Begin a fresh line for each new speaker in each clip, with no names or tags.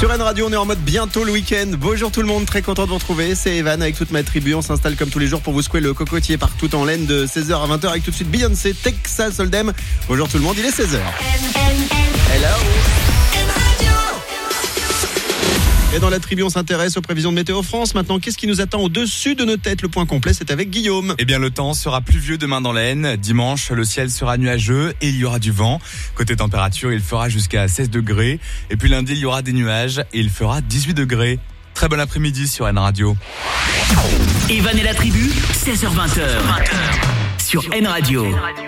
Sur N Radio, on est en mode bientôt le week-end. Bonjour tout le monde, très content de vous retrouver. C'est Evan avec toute ma tribu. On s'installe comme tous les jours pour vous secouer le cocotier partout en laine de 16h à 20h avec tout de suite Beyoncé, Texas Hold'em. Bonjour tout le monde, il est 16h. Hello. Et dans la tribu, on s'intéresse aux prévisions de Météo France. Maintenant, qu'est-ce qui nous attend au-dessus de nos têtes? Le point complet, c'est avec Guillaume.
Eh bien, le temps sera pluvieux demain dans l'Aisne. Dimanche, le ciel sera nuageux et il y aura du vent. Côté température, il fera jusqu'à 16 degrés. Et puis lundi, il y aura des nuages et il fera 18 degrés. Très bon après-midi sur N Radio.
Evan et la tribu, 16h-20h. Sur N Radio.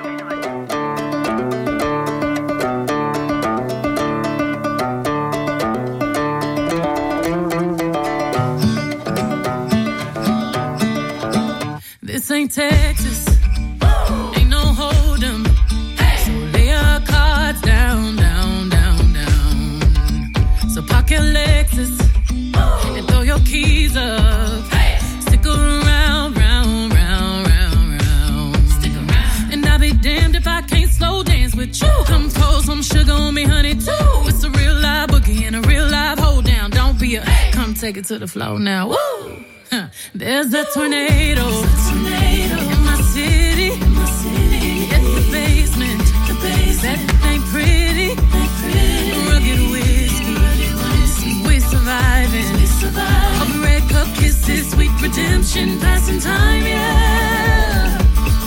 This ain't Texas, ain't no hold'em. So lay your cards down, down, down, down. So park your Lexus and throw your keys up. Stick around, round, round, round, round. Stick around. And I'll be damned if I can't slow dance with you. Come pour some sugar on me, honey, too. It's a real live boogie and a real live hold down. Don't be a, come take it to the floor now. Woo! There's a tornado in my city. In the basement. That ain't pretty. Rugged whiskey. We surviving. All red cup kisses, sweet redemption, passing time, yeah.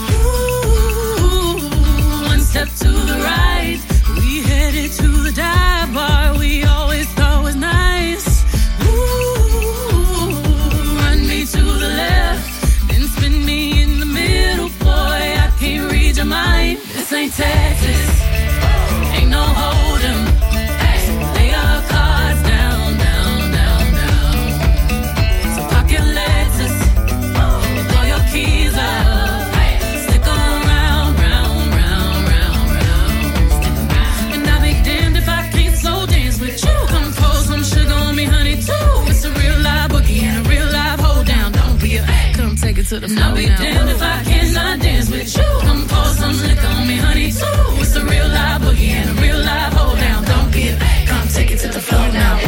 Ooh, one step to the right. We headed to the dive bar we always thought was nice. To the left, then spin me in the middle, boy, I can't read your mind. This ain't Texas, ain't no hold'em. Lay your cards down, down, down, down. So park your Lexus and throw your keys up. Stick around, round, round, round, round. And I'll be damned if I can't slow dance with you. Come pour some sugar on me, honey, too. It's a real live boogie and a real live hold down. Come take it to the floor now. I'll be damned if I cannot dance with you. Come pour some liquor on me, honey, too. It's a real live boogie and a real live hold down. Don't give, come take it to the floor now.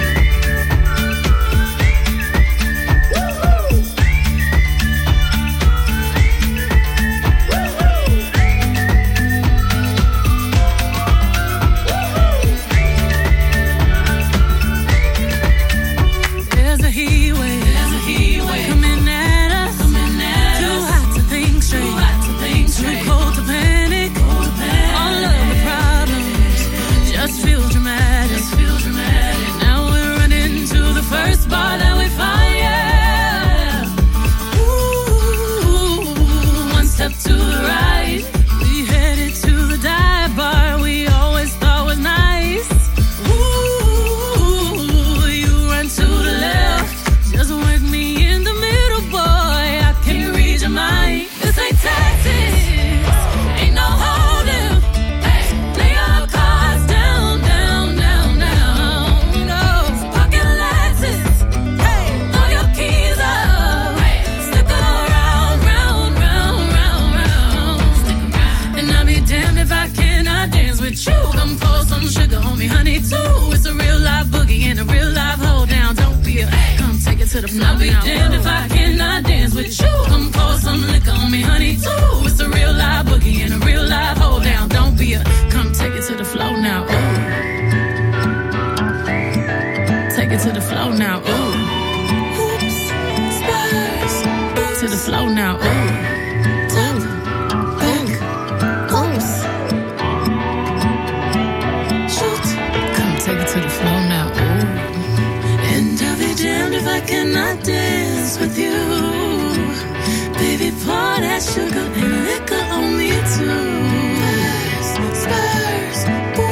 I'll be damned if I cannot dance with you. Come pour some liquor on me, honey, too. It's a real live boogie and a real live hold down. Don't be a, come take it to the floor now. Ooh. Take it to the floor now. Ooh. Oops, Spurs. To the floor now. Ooh. Cannot dance with you, baby. Pour that sugar and liquor on me too. Spurs,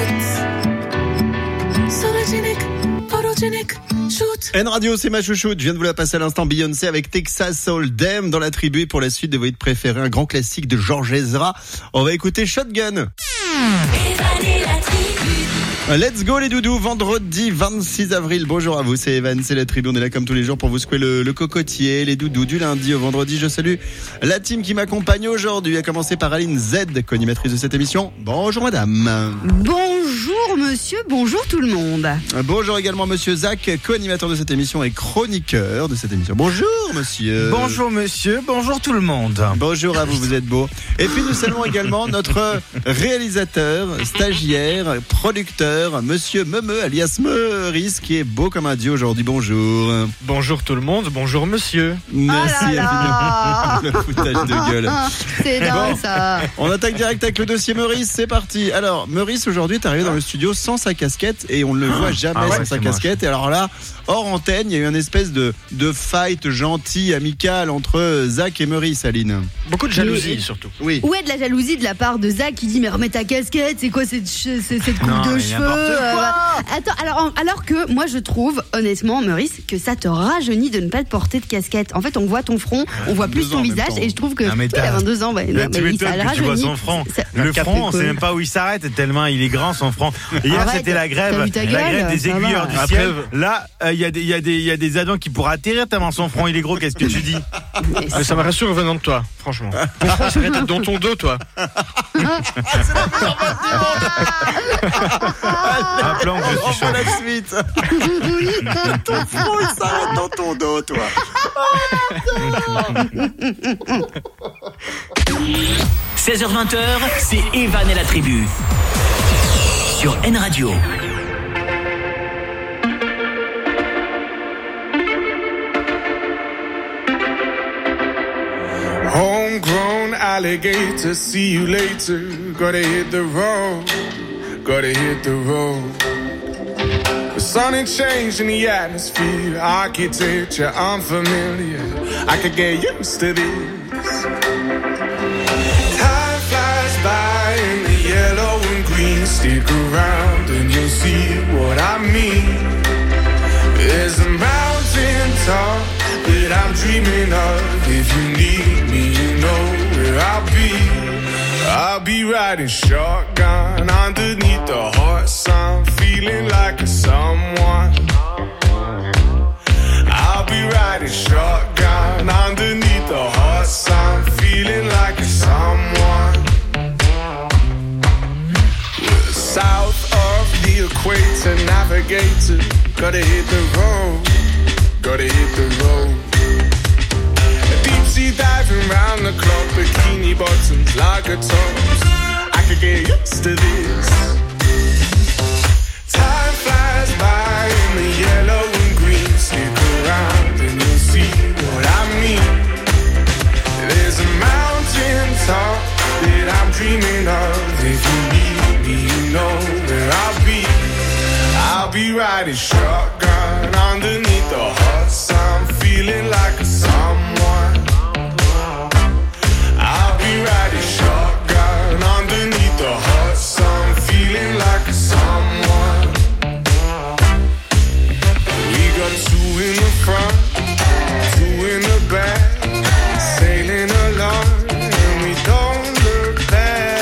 boots, sologenic, photogenic, shoot.
N Radio, c'est ma chouchoute. Je viens de vous la passer à l'instant. Beyoncé avec Texas Hold'em dans la tribu. Et pour la suite de vos hits préférés, un grand classique de George Ezra. On va écouter Shotgun. Let's go les doudous, vendredi 26 avril. Bonjour à vous, c'est Evan, c'est la tribu. On est là comme tous les jours pour vous secouer le cocotier, les doudous du lundi au vendredi. Je salue la team qui m'accompagne aujourd'hui, à commencer par Aline Z, co-animatrice de cette émission. Bonjour madame.
Bonjour Bonjour monsieur, bonjour tout le monde.
Bonjour également monsieur Zach, co-animateur de cette émission et chroniqueur de cette émission. Bonjour monsieur.
Bonjour monsieur, bonjour tout le monde.
Bonjour à vous, vous êtes beau. Et puis nous saluons également notre réalisateur, stagiaire, producteur, monsieur Meumeu alias Meurice, qui est beau comme un dieu aujourd'hui. Bonjour.
Bonjour tout le monde, bonjour monsieur.
Merci
Oh là là.
infiniment. Le foutage de gueule.
C'est dingue ça.
On attaque direct avec le dossier Meurice, c'est parti. Alors Meurice aujourd'hui est arrivé dans le studio sans sa casquette et on ne le voit jamais sans sa casquette. Et alors là, hors antenne, il y a eu une espèce de fight gentil, amical entre Zach et Meurice, Aline.
Beaucoup de jalousie surtout.
Oui.
Ouais, de la jalousie de la part de Zach qui dit mais remets ta casquette, c'est quoi cette coupe
Non,
de
mais
cheveux
n'importe quoi.
Attends, alors que moi je trouve honnêtement Meurice que ça te rajeunit de ne pas te porter de casquette. En fait, on voit ton front, on voit plus
22 ans
ton
en même
visage
temps.
et je trouve que
Non, mais
il a 22 ans, ouais, non,
Tu
mais
m'étonnes
ça le
que tu vois
rajeunit.
son front.
Ça-
Le
ça
front, on
fait
sait
quoi
même pas où il s'arrête tellement il est grand son front. Hier
Arrête,
c'était la
t'as
grève
vu ta
des
gueule, ça
aiguilleurs
va.
du
Après,
ciel. Là, il y a des avions qui pourraient atterrir tellement son front il est gros. Qu'est-ce que tu dis?
Mais ça me rassure venant de toi, franchement. Pourquoi s'arrête dans ton dos, toi?
Rappelons que je
On
suis chaud.
voit la suite. Ton front, il s'arrête dans ton dos, toi.
16h20, c'est Evan et la tribu. Sur N Radio.
Homegrown alligator, see you later. Gotta hit the road, gotta hit the road. The sun ain't changing the atmosphere, architecture unfamiliar. I could get used to this. Time flies by in the yellow and green. Stick around and you'll see what I mean. There's a mountain top that I'm dreaming of. If you need me, you know where I'll be. I'll be riding shotgun underneath the hot sun, feeling like a someone. I'll be riding shotgun underneath the hot sun, feeling like a someone. We're south of the equator, navigator. Gotta hit the road, gotta hit the road. Deep sea diving round the clock, bikini bottoms, lager tops. I could get used to this. Time flies by in the yellow and green. Stick around and you'll see what I mean. There's a mountain top that I'm dreaming of. If you need me, you know where I'll be. I'll be riding shotgun underneath the hot sun, feeling like a someone. I'll be riding shotgun underneath the hot sun, feeling like a someone. We got two in the front, two in the back, sailing along, and we don't look back.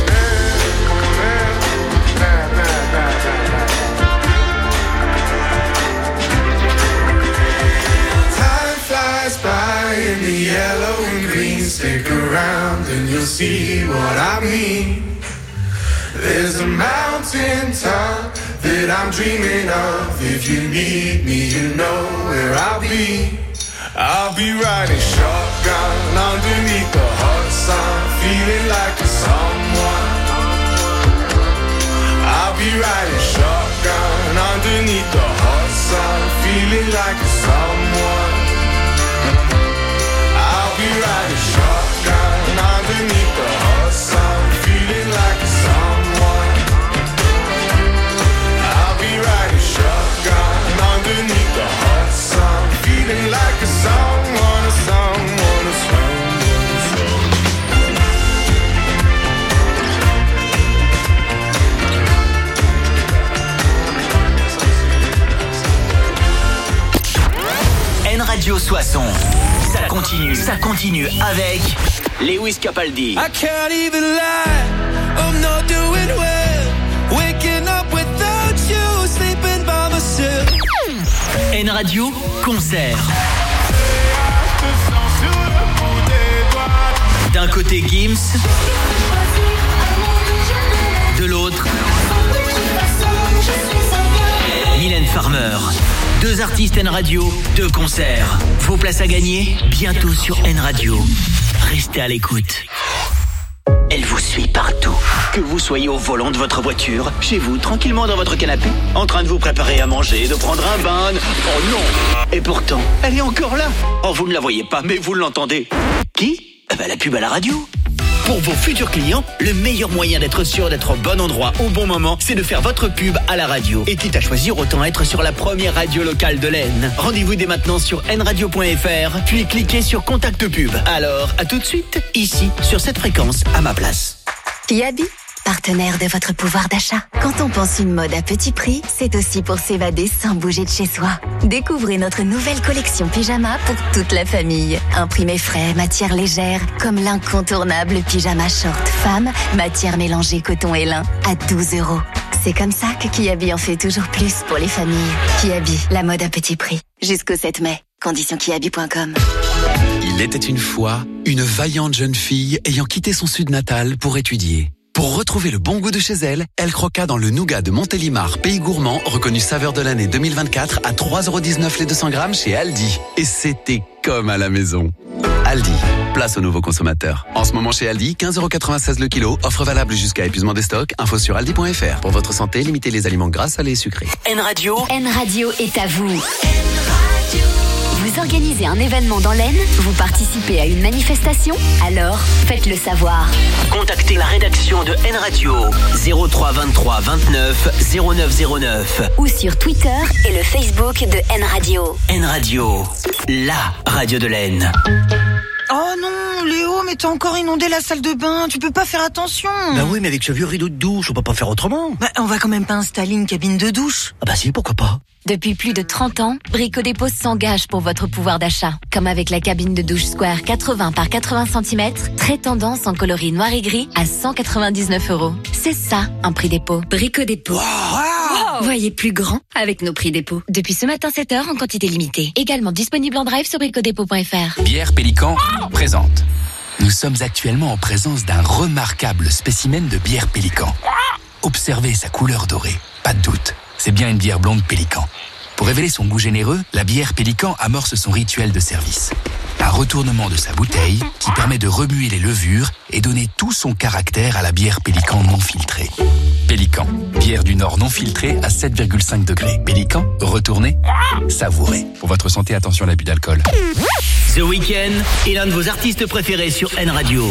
By in the yellow and green, stick around and you'll see what I mean. There's a mountain top that I'm dreaming of. If you need me, you know where I'll be. I'll be riding shotgun underneath the hot sun, feeling like a someone. I'll be riding shotgun underneath the hot sun, feeling like a someone. I'll be riding shotgun underneath the hot sun, feeling like someone. I'll be riding shotgun underneath the hot sun, feeling like someone, someone, someone.
N Radio Soissons. Ça continue avec Lewis Capaldi.
I can't even lie, I'm not doing well. Waking up without you, sleeping by myself.
N Radio Concert. D'un côté Gims, de l'autre Mylène Farmer. 2 artistes N Radio, 2 concerts. Vos places à gagner, bientôt sur N Radio. Restez à l'écoute. Elle vous suit partout. Que vous soyez au volant de votre voiture, chez vous, tranquillement dans votre canapé, en train de vous préparer à manger, de prendre un bain. Oh non! Et pourtant, elle est encore là. Oh, vous ne la voyez pas, mais vous l'entendez. Qui? La pub à la radio. Pour vos futurs clients, le meilleur moyen d'être sûr d'être au bon endroit au bon moment, c'est de faire votre pub à la radio. Et quitte à choisir, autant être sur la première radio locale de l'Aisne. Rendez-vous dès maintenant sur nradio.fr, puis cliquez sur Contact Pub. Alors, à tout de suite, ici, sur cette fréquence, à ma place.
Kiabi, partenaire de votre pouvoir d'achat. Quand on pense une mode à petit prix, c'est aussi pour s'évader sans bouger de chez soi. Découvrez notre nouvelle collection pyjama pour toute la famille. Imprimé frais, matière légère, comme l'incontournable pyjama short femme, matière mélangée coton et lin, à 12 €. C'est comme ça que Kiabi en fait toujours plus pour les familles. Kiabi, la mode à petit prix. Jusqu'au 7 mai. Conditions kiabi.com.
Il était une fois une vaillante jeune fille ayant quitté son sud natal pour étudier. Pour retrouver le bon goût de chez elle, elle croqua dans le nougat de Montélimar, pays gourmand, reconnu saveur de l'année 2024 à 3,19 € les 200 grammes chez Aldi. Et c'était comme à la maison. Aldi, place aux nouveaux consommateurs. En ce moment chez Aldi, 15,96 € le kilo, offre valable jusqu'à épuisement des stocks, info sur aldi.fr. Pour votre santé, limitez les aliments gras, salés et sucrés.
N Radio.
N Radio est à vous. Vous organisez un événement dans l'Aisne, vous participez à une manifestation, alors faites-le savoir.
Contactez la rédaction de N Radio 03 23 29 09 09
ou sur Twitter et le Facebook de N Radio.
N Radio, la radio de l'Aisne.
Oh non, Léo, mais t'as encore inondé la salle de bain, tu peux pas faire attention.
Bah oui, mais avec ce vieux rideau de douche, on peut pas faire autrement.
Bah, on va quand même pas installer une cabine de douche.
Ah bah si, pourquoi pas.
Depuis plus de 30 ans, Brico Dépôt s'engage pour votre pouvoir d'achat. Comme avec la cabine de douche Square 80 par 80 cm, très tendance en coloris noir et gris à 199 €. C'est ça, un prix dépôt. Brico Dépôt.
Wow.
Voyez plus grand avec nos prix dépôt. Depuis ce matin 7h en quantité limitée. Également disponible en drive sur bricodépôt.fr.
Bière Pélican présente. Nous sommes actuellement en présence d'un remarquable spécimen de bière Pélican. Observez sa couleur dorée. Pas de doute, c'est bien une bière blonde Pélican. Pour révéler son goût généreux, la bière Pélican amorce son rituel de service. Un retournement de sa bouteille qui permet de remuer les levures et donner tout son caractère à la bière Pélican non filtrée. Pélican, bière du Nord non filtrée à 7,5 degrés. Pélican, retournez, savourez. Pour votre santé, attention à l'abus d'alcool.
The Weeknd est l'un de vos artistes préférés sur N Radio.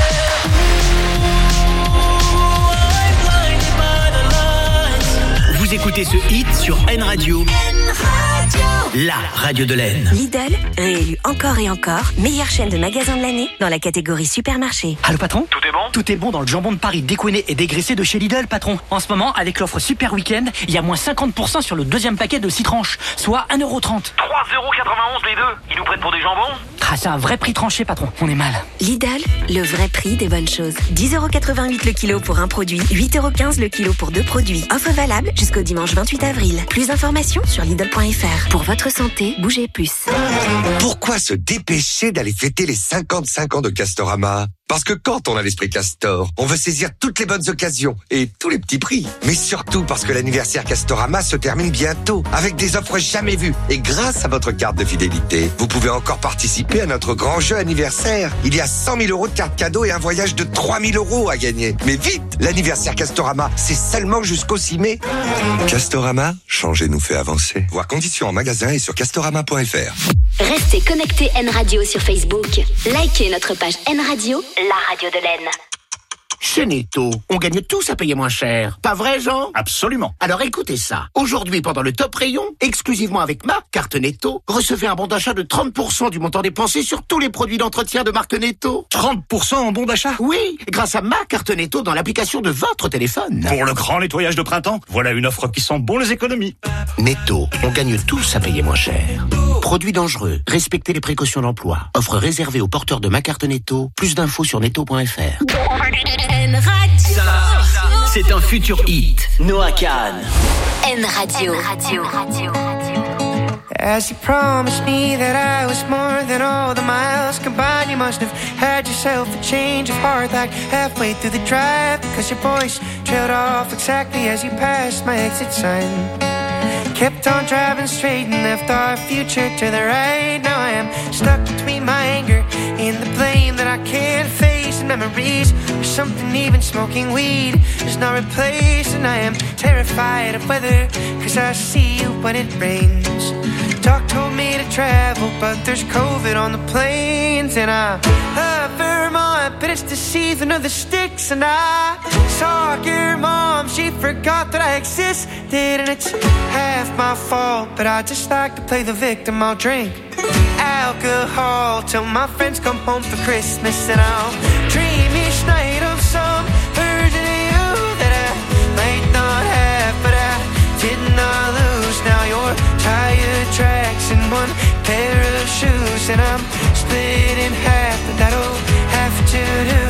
Vous écoutez ce hit sur N Radio. La radio de l'Aisne.
Lidl, réélu encore et encore meilleure chaîne de magasins de l'année dans la catégorie supermarché.
Allô patron ?
Tout est bon ?
Tout est bon dans le jambon de Paris découiné et dégraissé de chez Lidl, patron. En ce moment, avec l'offre Super Week-end, il y a moins 50% sur le deuxième paquet de 6 tranches, soit 1,30 €.
3,91 € les deux. Ils nous prennent pour des jambons ?
Ah, c'est un vrai prix tranché, patron. On est mal.
Lidl, le vrai prix des bonnes choses. 10,88 € le kilo pour un produit, 8,15 € le kilo pour 2 produits. Offre valable jusqu'au dimanche 28 avril. Plus d'informations sur Lidl.fr. Pour votre santé, bougez plus.
Pourquoi se dépêcher d'aller fêter les 55 ans de Castorama ? Parce que quand on a l'esprit Castor, on veut saisir toutes les bonnes occasions et tous les petits prix. Mais surtout parce que l'anniversaire Castorama se termine bientôt avec des offres jamais vues. Et grâce à votre carte de fidélité, vous pouvez encore participer à notre grand jeu anniversaire. Il y a 100 000 € de cartes cadeaux et un voyage de 3 000 € à gagner. Mais vite, l'anniversaire Castorama, c'est seulement jusqu'au 6 mai. Castorama, changer nous fait avancer. Voir conditions en magasin et sur castorama.fr.
Restez connectés N Radio sur Facebook. Likez notre page N Radio, la radio de l'Aisne.
Chez Netto, on gagne tous à payer moins cher. Pas vrai, Jean ?
Absolument.
Alors écoutez ça. Aujourd'hui, pendant le top rayon, exclusivement avec ma carte Netto, recevez un bon d'achat de 30% du montant dépensé sur tous les produits d'entretien de marque Netto.
30% en bon d'achat ?
Oui, grâce à ma carte Netto dans l'application de votre téléphone.
Pour le grand nettoyage de printemps, voilà une offre qui sent bon les économies.
Netto, on gagne tous à payer moins cher. Produits dangereux, respectez les précautions d'emploi. Offre réservée aux porteurs de ma carte Netto. Plus d'infos sur netto.fr.
Ça, c'est un futur hit. Noah Kahan.
N Radio.
As you promised me that I was more than all the miles combined, you must have had yourself a change of heart like halfway through the drive, because your voice trailed off exactly as you passed my exit sign. Kept on driving straight and left our future to the right. Now I am stuck between my anger and the blame that I can't face. And memories or something, even smoking weed is not replaced. And I am terrified of weather, cause I see you when it rains. Doc told me to travel, but there's COVID on the planes. And I love Vermont, but it's the season of the sticks. And I saw your mom, she forgot that I existed. And it's half my fault, but I just like to play the victim. I'll drink alcohol till my friends come home for Christmas. And I'll dream each night of some version of you that I might not have, but I did not lose. Now you're tire tracks and one pair of shoes, and I'm split in half, but that'll have to do.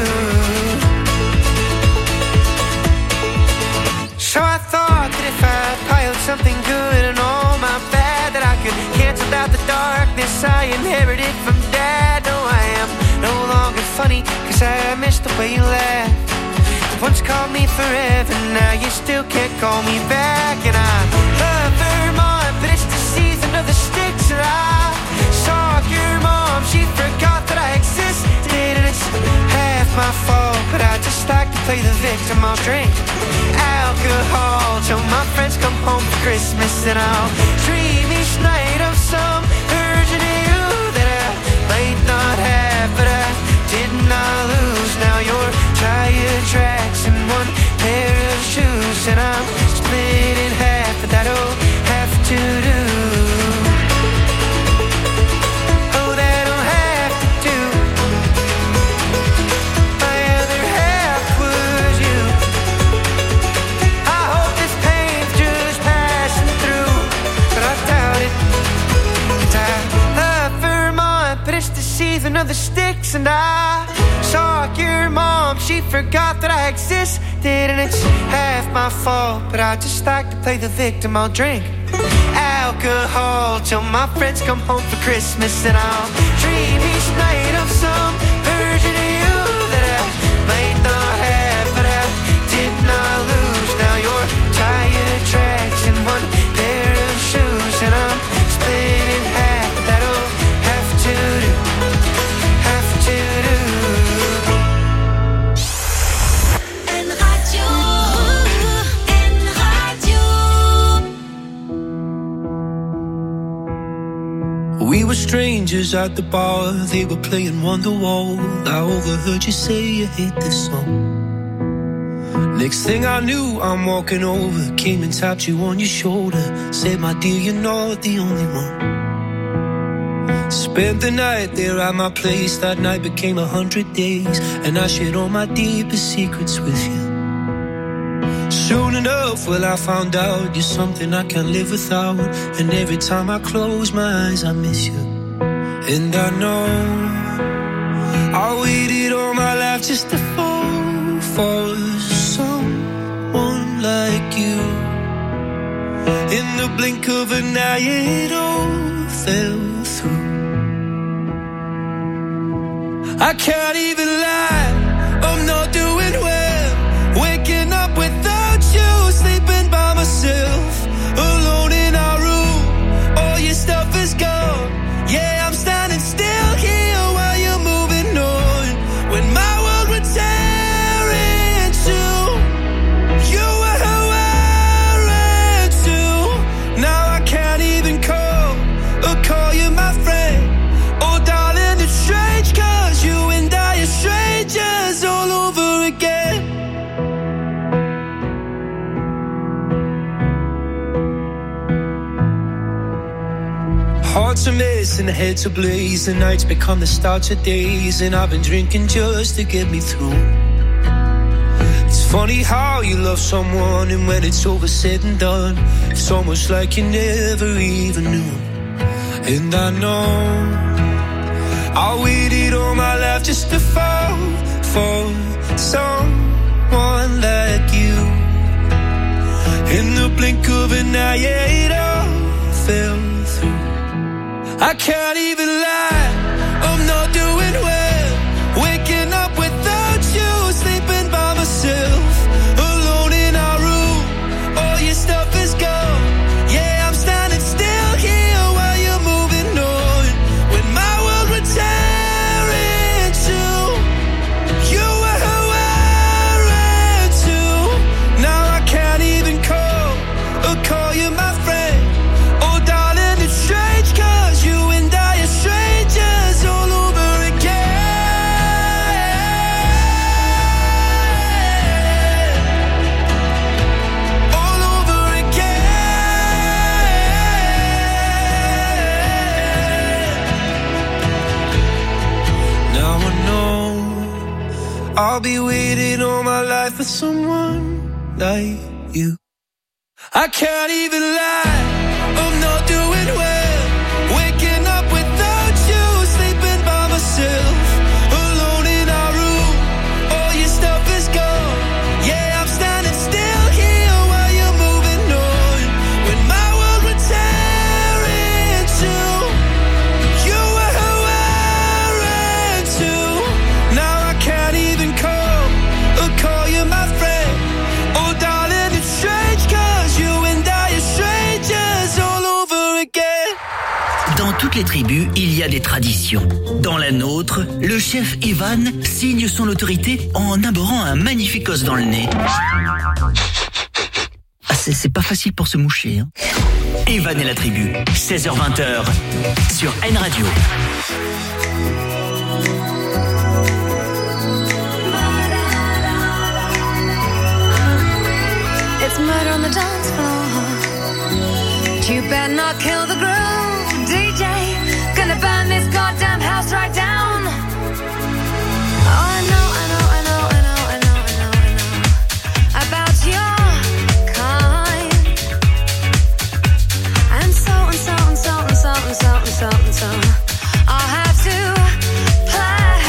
So I thought that if I piled something good and all my bad, that I could cancel out the darkness I inherited from Dad. No, I am no longer funny, cause I miss the way you laugh. You once called me forever, now you still can't call me back. And I love Vermont, but it's the season of the sticks. And I saw your mom, she forgot that I existed. And it's half my fault, but I just like to play the victim. I'll drink alcohol till my friends come home for Christmas. And I'll dream each night of some version of you that I might not have, but I did not lose. Now you're tire tracks and one pair of shoes, and I'm split in half, but that'll have to do. Oh, that'll have to do. My other half was you. I hope this pain's just passing through, but I doubt it. 'Cause I love Vermont, but it's the season of the sticks. And I saw your mom, she forgot that I existed. And it's half my fault, but I just like to play the victim. I'll drink alcohol till my friends come home for Christmas. And I'll dream each night of some version of you that I might not have, but I did not lose. Now you're tire tracks and one pair of shoes, and I'm split in half, but that'll have to do. Have to do.
We were strangers at the bar, they were playing Wonderwall. I overheard you say you hate this song. Next thing I knew, I'm walking over, came and tapped you on your shoulder, said, my dear, you're not the only one. Spent the night there at my place, that night became 100 days, and I shared all my deepest secrets with you. Soon enough, well, I found out you're something I can't live without. And every time I close my eyes, I miss you. And I know I waited all my life just to fall for someone like you. In the blink of an eye, it all fell through. I can't even lie, I'm not doing well. Waking up without you, sleeping by myself, alone in our room, all your stuff is gone. Yeah, I'm standing still here while you're moving on. When my world would tear into, you were wearing too. Now I can't even call you my friend. Oh darling, it's strange, cause you and I are strangers all over again. Hearts a mess and heads ablaze, the nights become the start of days, and I've been drinking just to get me through. It's funny how you love someone, and when it's over said and done, it's almost like you never even knew. And I know I waited all my life just to fall for someone like you. In the blink of an eye, it all fell through. I can't even lie, I'm not doing well. Waking up without you, sleeping by myself, alone in our room, all your stuff is gone. Yeah, I'm I'll be waiting all my life for someone like you. I can't even lie, I'm not doing well. Waking up without you, sleeping by myself, alone in our room, all your stuff is gone. Yeah, I'm standing still here while you're moving on. When my world would tear in two, you were wearing too. Now I can't even call you my friend. Oh darling, it's strange 'cause you and I are strangers all over again.
Dans toutes les tribus, il y a des traditions. Dans la nôtre, le chef Evan signe son autorité en imborant un magnifique os dans le nez. Ah, c'est pas facile pour se moucher, hein. Evan et la tribu, 16h-20h, sur N Radio.
It's murder on the dance floor. You better not kill the groove, DJ. Gonna burn this goddamn house right down. Oh, I know about your kind. And so I'll have to play.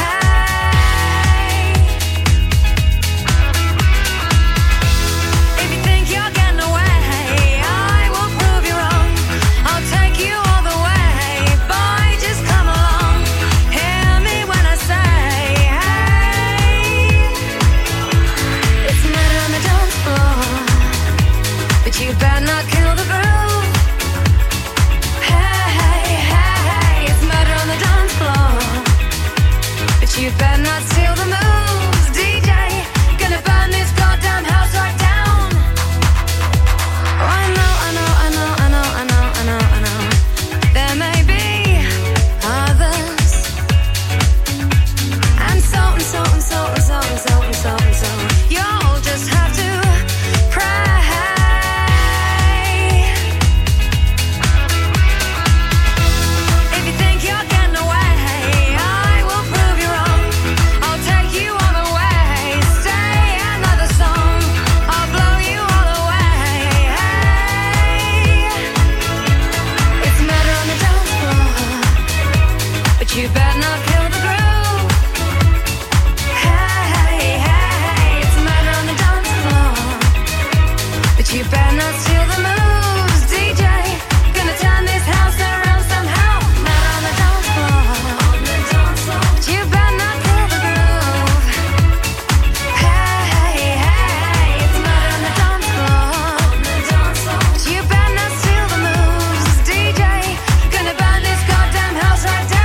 If you think you're getting away, I will prove you wrong. I'll take you all the way. Boy, just come along. Hear me when I say, hey. It's murder on the dance floor, but you better not kill the groove. Hey, it's murder on the dance floor, but you better not steal the moves, DJ. Gonna burn this goddamn house right down. Oh, I know. There may be others, and so. You'll just have to pray. If you think you're getting away, I will prove you wrong. I'll take you all the way. Stay another song, I'll blow you all away. It's murder on the dance floor, but you better not kill the groove. Hey, it's murder on the dance floor, but you better not steal the moves, DJ. Gonna turn this house around somehow. Murder on the dance floor, but you better not kill the groove. Hey, it's murder on the dance floor, but you better not steal the moves, DJ. Gonna burn this goddamn house right down.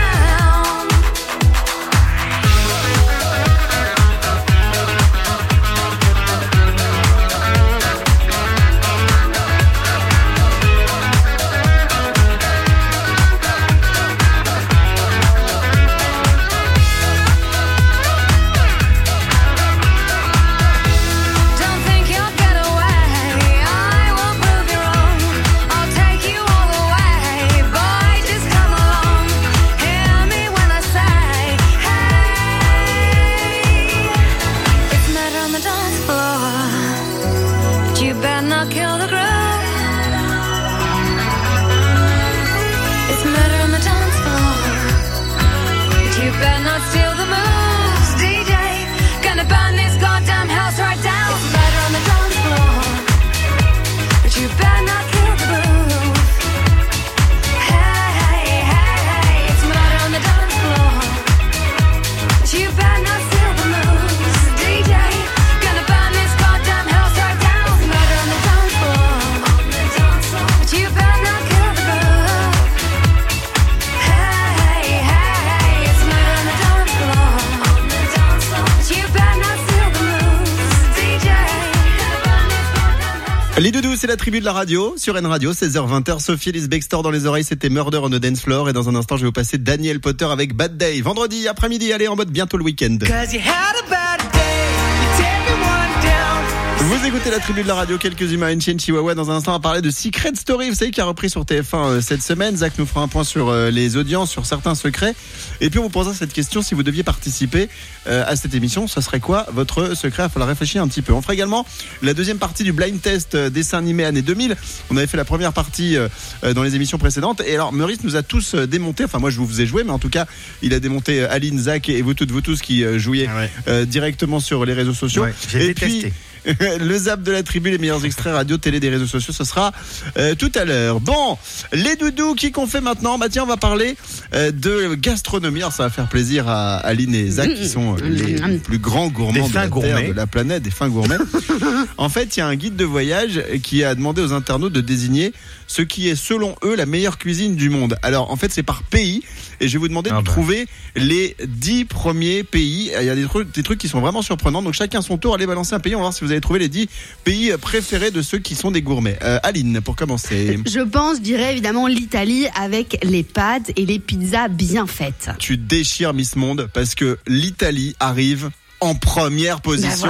Don't think you'll get away, I will prove you wrong. I'll take you all the way. Boy, just come along. Hear me when I say, hey. It's murder on the dance floor, but you better not kill the groove. It's murder on the dance floor, but you better not steal the moves, DJ. Gonna burn this goddamn house right down. It's murder on the dance floor, but you better not kill the groove. Hey, it's murder on the dance floor, but you better not steal the moves, DJ. Gonna burn this goddamn house right down. It's murder on the dance floor, but you better not kill the groove. Hey, it's murder on the dance floor, but you better not steal the moves, DJ.
Les doudous, c'est la tribu de la radio sur N Radio, 16h-20h. Sophie Elise Bextor dans les oreilles, c'était Murder on the Dance Floor. Et dans un instant, je vais vous passer Daniel Potter avec Bad Day. Vendredi après-midi, allez en mode bientôt le week-end.
'Cause you had a bad day, you take me one down.
Vous écoutez la tribu de la radio, quelques humains, Enchen Chihuahua. Dans un instant, on va parler de Secret Story. Vous savez, qui a repris sur TF1 cette semaine. Zach nous fera un point sur les audiences, sur certains secrets. Et puis, on vous posera cette question. Si vous deviez participer à cette émission, ce serait quoi votre secret? Il va falloir réfléchir un petit peu. On fera également la deuxième partie du blind test dessin animé année 2000. On avait fait la première partie dans les émissions précédentes. Et alors, Meurice nous a tous démonté. Enfin, moi, je vous faisais jouer, mais en tout cas, il a démonté Aline, Zach et vous tous qui jouiez directement sur les réseaux sociaux.
Ouais, j'ai détesté.
Le zap de la tribu, les meilleurs extraits radio, télé, des réseaux sociaux, ce sera tout à l'heure. Bon, les doudous, qui qu'on fait maintenant? Bah tiens, on va parler de gastronomie. Alors ça va faire plaisir à Aline et Zach, qui sont les plus grands gourmands de la Terre, de la planète, des fins gourmets. En fait, il y a un guide de voyage qui a demandé aux internautes de désigner ce qui est selon eux la meilleure cuisine du monde. Alors en fait, c'est par pays, et je vais vous demander de trouver les 10 premiers pays. Il y a des trucs qui sont vraiment surprenants. Donc chacun son tour, allez balancer un pays. On va voir si vous avez trouvé les 10 pays préférés de ceux qui sont des gourmets. Aline, pour commencer.
Je dirais évidemment l'Italie avec les pâtes et les pizzas bien faites.
Tu déchires Miss Monde parce que l'Italie arrive en première position,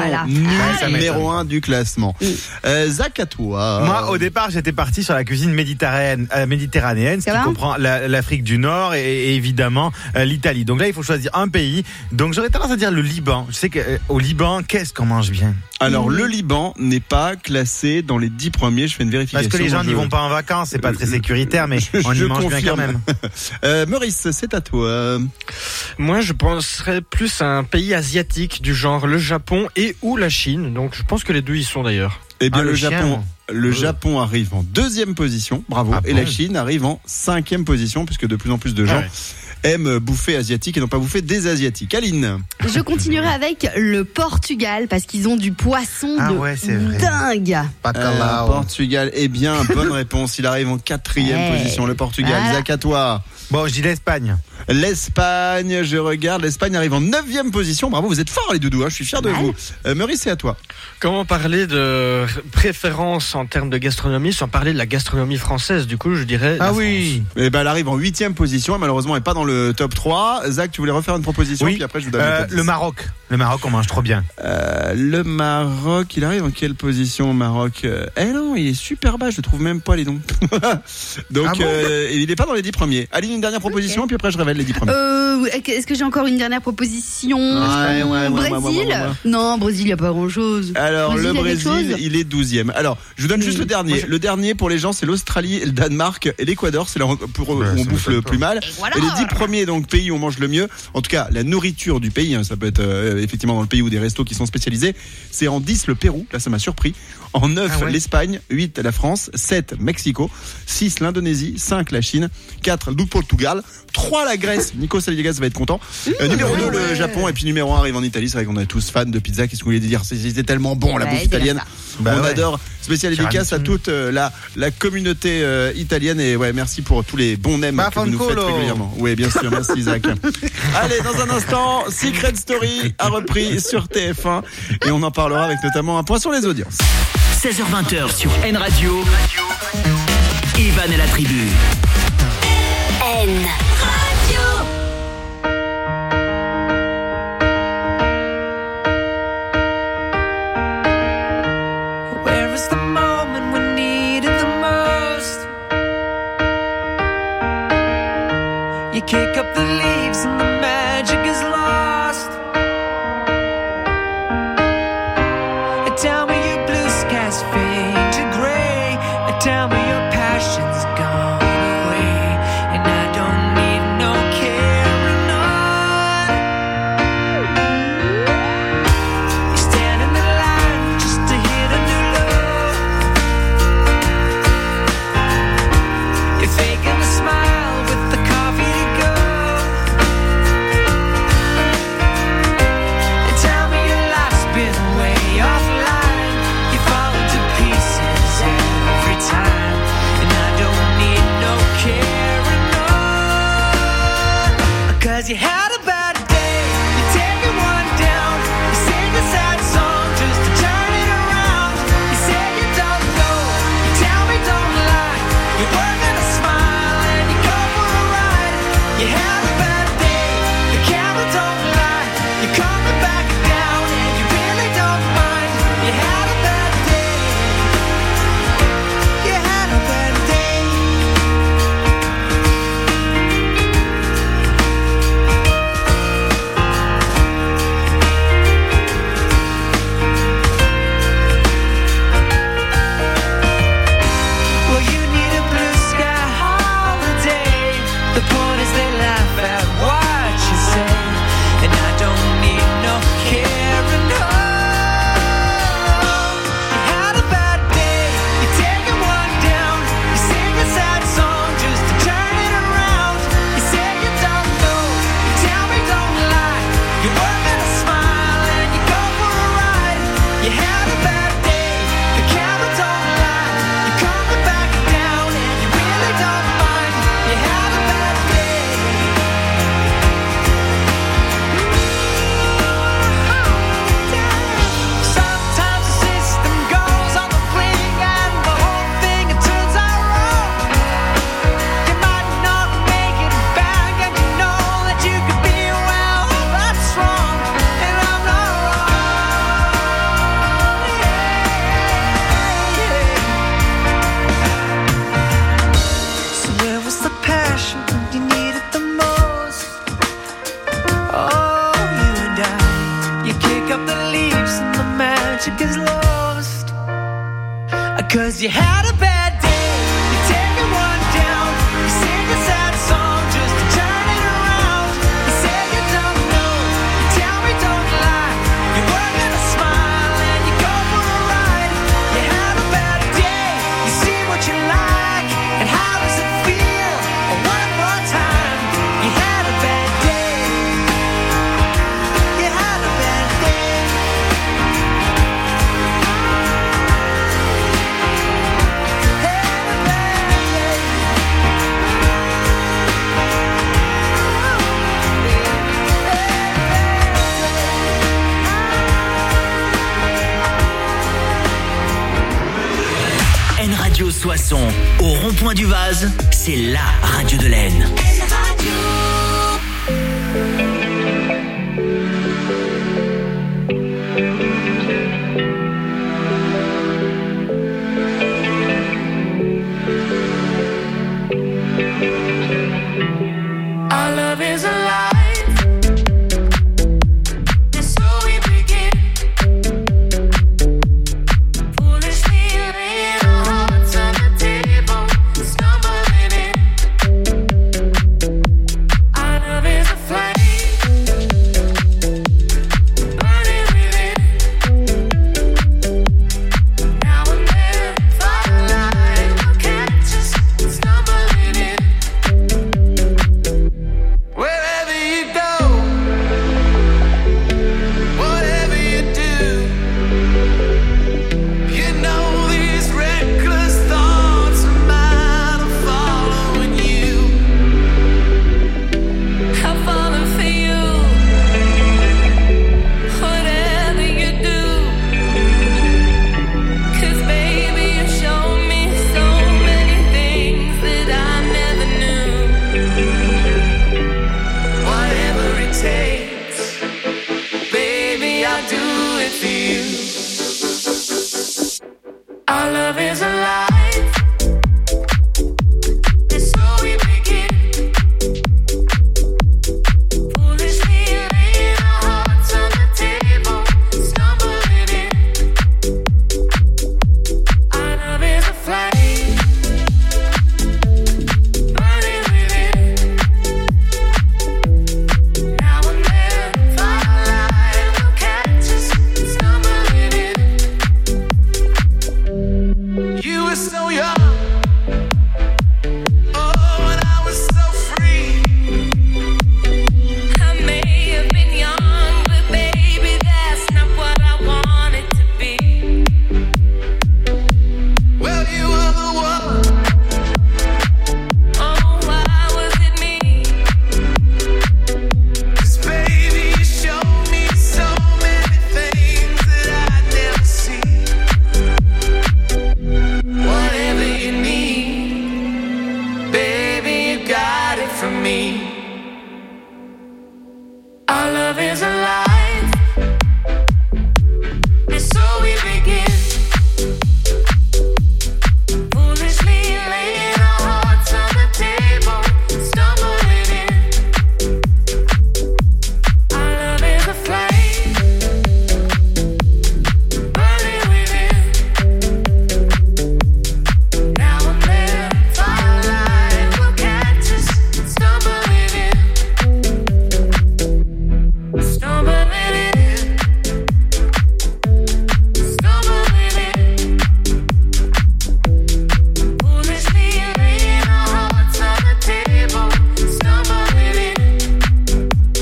numéro 1 du classement. Zach, à toi.
Moi, au départ, j'étais parti sur la cuisine méditerranéenne, ce qui comprend l'Afrique du Nord et évidemment l'Italie. Donc là, il faut choisir un pays. Donc j'aurais tendance à dire le Liban. Je sais qu'au Liban, qu'est-ce qu'on mange bien?
Alors, le Liban n'est pas classé dans les 10 premiers. Je fais une vérification.
Parce que les gens n'y vont pas en vacances, c'est pas très sécuritaire, mais on y mange bien quand même.
Maurice, c'est à toi.
Moi, je penserais plus à un pays asiatique du genre le Japon et ou la Chine. Donc, je pense que les deux y sont d'ailleurs.
Eh bien, le Japon arrive en 2e position. Bravo. Et la Chine arrive en 5e position, puisque de plus en plus de gens aiment bouffer asiatique et non pas bouffer des asiatiques. Aline.
Je continuerai avec le Portugal parce qu'ils ont du poisson de dingue.
Portugal, eh bien, bonne réponse. Il arrive en 4e position, le Portugal. Zach, à toi.
Bon, je dis l'Espagne.
L'Espagne, je regarde. L'Espagne arrive en 9e position. Bravo, vous êtes forts les doudous, hein, je suis fier de vous. Meurice, c'est à toi.
Comment parler de préférence en termes de gastronomie sans parler de la gastronomie française? Du coup, je dirais la France.
Eh ben, elle arrive en 8e position. Malheureusement, elle n'est pas dans le top 3. Zach, tu voulais refaire une proposition? Puis après, je vous donne
le Maroc. Le Maroc, on mange trop bien.
Le Maroc, il arrive en quelle position, Maroc? Non, il est super bas, je le trouve même pas, les noms. Donc, il n'est pas dans les 10 premiers. Aline, une dernière proposition, puis après, je révèle les 10 premiers.
Est-ce que j'ai encore une dernière proposition? Brésil? Non, Brésil, il n'y a pas grand-chose.
Alors, le Brésil, il est 12e. Alors, je vous donne juste le dernier. Le dernier, pour les gens, c'est l'Australie, le Danemark et l'Équateur. C'est là où on bouffe le plus mal. Et les 10 premiers, donc, pays où on mange le mieux. En tout cas, la nourriture du pays, hein, ça peut être effectivement dans le pays ou des restos qui sont spécialisés. C'est en 10, le Pérou. Là, ça m'a surpris. En 9, l'Espagne. 8, la France. 7, Mexico. 6, l'Indonésie. 5, la Chine. 4, le Portugal. 3, la Grèce. Nico Saliegas va être content. Numéro 2, le Japon. Et puis numéro 1 arrive en Italie. C'est vrai qu'on est tous fans de pizza. Qu'est-ce que vous voulez dire? C'était tellement bon, la bouffe italienne. On adore. Spécial dédicace à toute la communauté italienne. Et merci pour tous les bons nems que vous nous faites régulièrement. Oui, bien sûr. Merci, Zach. Allez, dans un instant, Secret Story a repris sur TF1. Et on en parlera avec notamment un point sur les audiences.
16h20 sur N Radio. Evan et la tribu.
N Radio.
Where is the moment we need it the most? You kick up the leaves and the magic is lost. Tell me your blue skies fade to gray. Tell me your passion's gone away. And I don't need no carrying on. You stand in the line just to hit a new low. You're faking a smile with the coffee to go. you had a bad day. You take one down. You sing a sad song just to turn it around. You say you don't know. You tell me don't lie. You were gonna smile and you go for a ride. You had a bad day. You see what you like and how does it feel? One more time. You had a bad day. You had a bad day.
N Radio Soissons, au rond-point du Vase, c'est la radio de l'Aisne.
Our love is alive. And so we begin. Foolishly laying our hearts on the table, stumbling in. Our love is a flame, burning within. Now and then, firelight will catch us, stumbling in. Wherever you go, whatever you do, you know these reckless thoughts of mine are following you. I'm falling for you. Whatever you do, 'cause baby you show me so many things that I never knew. Whatever it takes, baby, I'll do it for you. Our love is alive, and so we begin. Foolishly laying our hearts on the table, stumbling in. Our love is a flame, burning within. Now and then, firelight will catch us, stumbling in. You were so young, oh, and I was so free. I may have been young, but baby, that's not what I wanted to be. Well, you were the one. Oh, why was it me? 'Cause baby, you showed me so many things that I'd never see. Whatever you need, baby, you got it from me. Our love is alive, and so we begin. Foolishly laying our hearts on the table, stumbling in. Our love is a flame, burning within. Now and then, firelight will catch us, stumbling in. Stumbling in. Stumbling in. Foolishly laying our hearts on the table, stumbling in.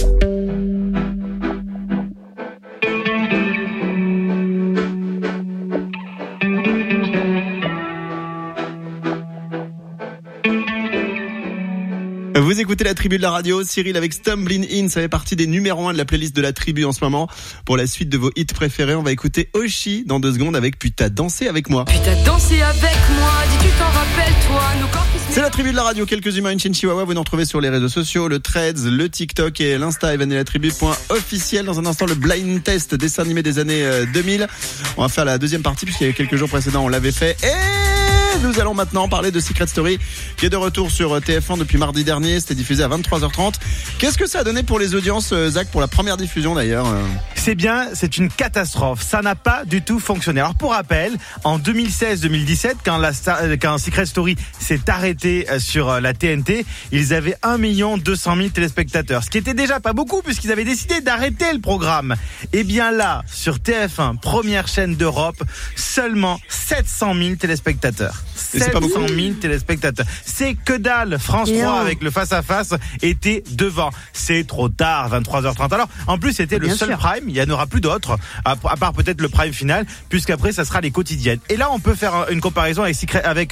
Vous écoutez la tribu de la radio, Cyril avec Stumbling In, ça fait partie des numéros 1 de la playlist de la tribu en ce moment. Pour la suite de vos hits préférés, on va écouter Oshi dans 2 secondes avec Puis t'as dansé avec moi.
Puis t'as dansé avec moi, dis tu t'en rappelles toi, nos corps qui se
C'est la tribu de la radio, quelques humains, une chaîne Chihuahua, vous nous retrouvez sur les réseaux sociaux, le Threads, le TikTok et l'Insta, evanelatribu.officiel. Dans un instant, le blind test dessin animé des années 2000. On va faire la deuxième partie puisqu'il y a quelques jours précédents, on l'avait fait. Et nous allons maintenant parler de Secret Story qui est de retour sur TF1 depuis mardi dernier. C'était diffusé à 23h30. Qu'est-ce que ça a donné pour les audiences, Zach, pour la première diffusion d'ailleurs?
C'est bien, c'est une catastrophe. Ça n'a pas du tout fonctionné. Alors pour rappel, en 2016-2017, quand Secret Story s'est arrêté sur la TNT, ils avaient 1 200 000 téléspectateurs. Ce qui était déjà pas beaucoup puisqu'ils avaient décidé d'arrêter le programme. Et bien là, sur TF1, première chaîne d'Europe, seulement 700 000 téléspectateurs. 700 000 téléspectateurs. C'est que dalle. France 3 avec le face-à-face était devant. C'est trop tard, 23h30. Alors, en plus, c'était le seul prime. Il n'y en aura plus d'autres, à part peut-être le prime final, puisqu'après, ça sera les quotidiennes. Et là, on peut faire une comparaison avec